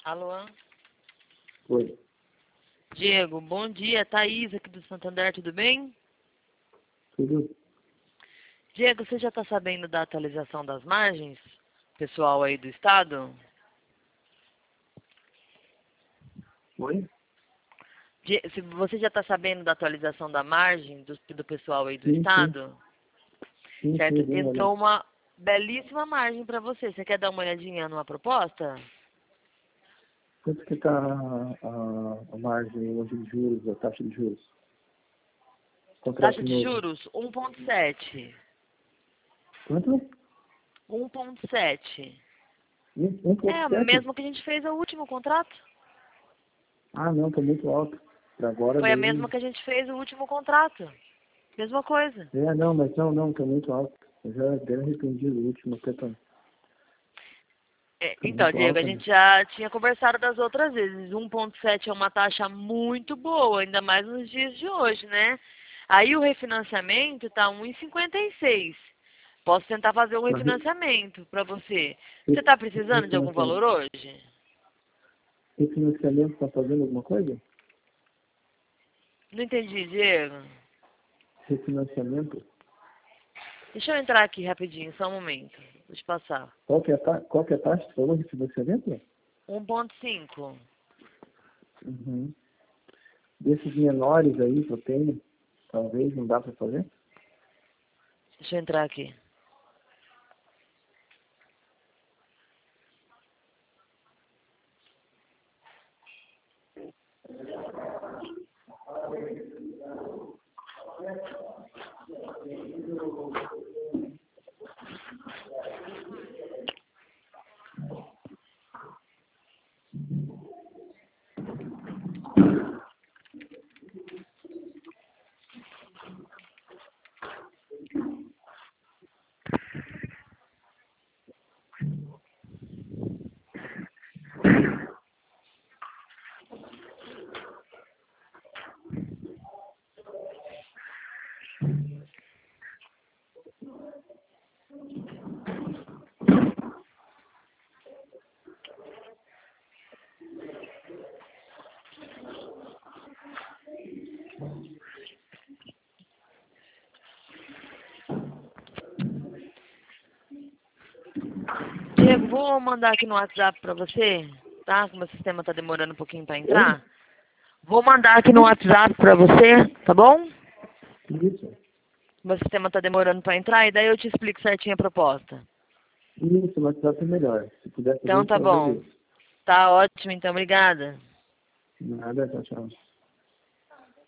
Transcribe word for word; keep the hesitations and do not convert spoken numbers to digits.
Alô? Oi. Diego, bom dia. Thaís aqui do Santander, tudo bem? Tudo? Diego, você já está sabendo da atualização das margens? Pessoal aí do estado? Oi? Die- se Você já está sabendo da atualização da margem do, do pessoal aí do Sim, sim. estado? Sim, Certo? sim, bem, olha. Entrou uma belíssima margem para você. Você quer dar uma olhadinha numa proposta? Quanto que está a, a, a margem hoje de juros, a taxa de juros? Contrato Taxa de novo. juros um ponto sete. Quanto? um ponto sete. um É ponto o sete? mesmo que a gente fez o último contrato. Ah, não, está muito alto. Para agora Foi a daí... mesma que a gente fez o último contrato. Mesma coisa. É, não, mas não, não, está muito alto. Eu já até arrependi do último, até tá, É, tá então, muito Diego, a alto, né? gente já tinha conversado das outras vezes. um ponto sete é uma taxa muito boa, ainda mais nos dias de hoje, né? Aí o refinanciamento está um vírgula cinquenta e seis. Posso tentar fazer um Tá re- refinanciamento para você. Você re- está precisando de algum refinanciamento. valor hoje? Refinanciamento está fazendo alguma coisa? Não entendi, Diego. Refinanciamento? Deixa eu entrar aqui rapidinho, só um momento. Deixa eu passar. Qual que é a, ta... Qual que é a taxa? Você falou refinanciamento? um ponto cinco. Uhum. Desses menores aí que eu tenho, talvez não dá para fazer? Deixa eu entrar aqui. Diego, vou mandar aqui no WhatsApp para você, tá? Como o sistema está demorando um pouquinho para Oi? entrar. Vou mandar aqui no WhatsApp para você, tá bom? Isso. Meu sistema está demorando para entrar e daí eu te explico certinho a proposta. Isso, mas vai ser melhor. Se puder fazer Então isso, tá eu bom. agradeço. Tá ótimo, então. Obrigada. Nada, tchau, tchau.